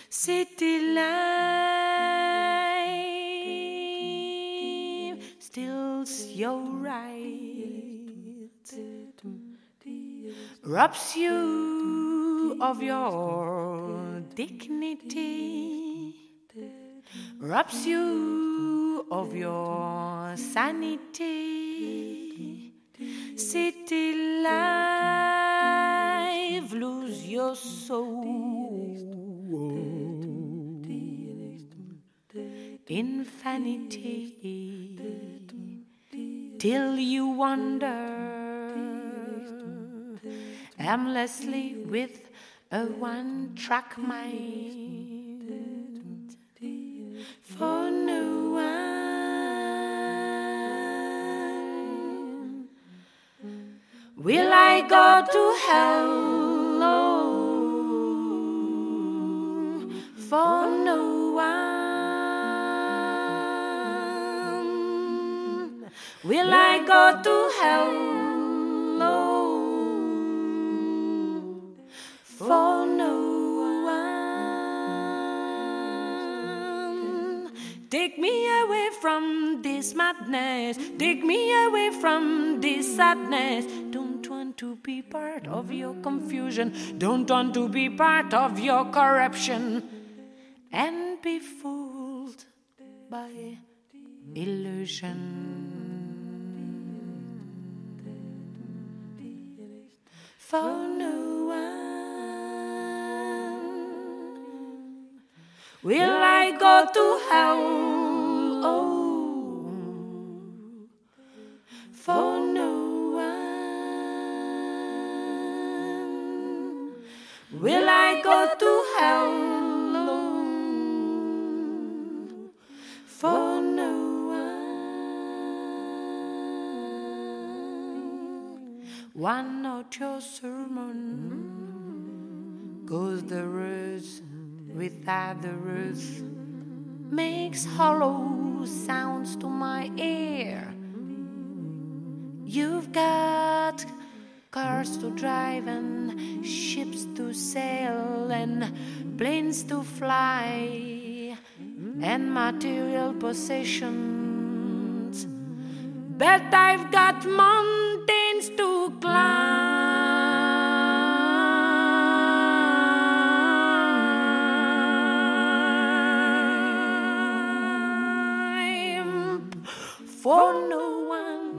City life steals your right, robs you of your dignity, robs you of your sanity. City life, lose your soul in vanity, till you wander aimlessly with a one-track mind. For no one will I go to hell. For no one will I go to hell. For no one. Take me away from this madness. Take me away from this sadness. Don't want to be part of your confusion. Don't want to be part of your corruption. And be fooled by illusion. For no one will I go to hell. Oh, for no one will I go to hell. For no one note your sermon goes the roots with others, makes hollow sounds to my ear. You've got cars to drive and ships to sail and planes to fly and material possessions, but I've got mountains to climb. For no one,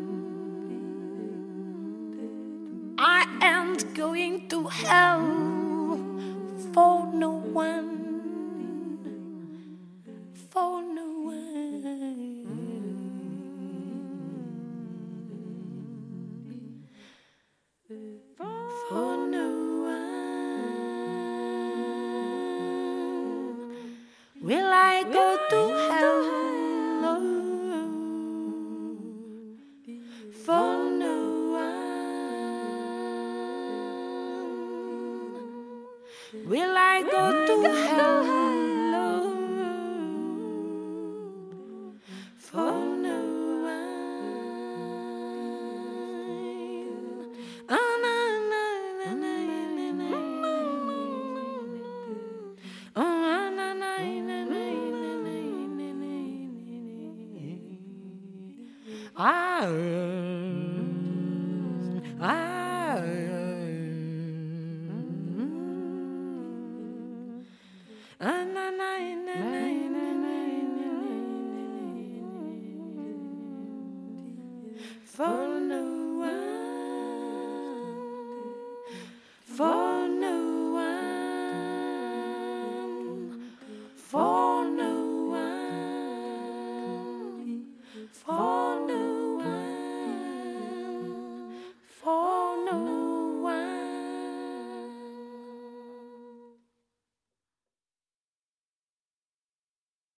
I ain't going to hell. For no one. For no one. For no one will I go to hell. For no one will I go to hell. For no one. Oh, na, na, na, na, na, na, oh, na, na, na, na, na, for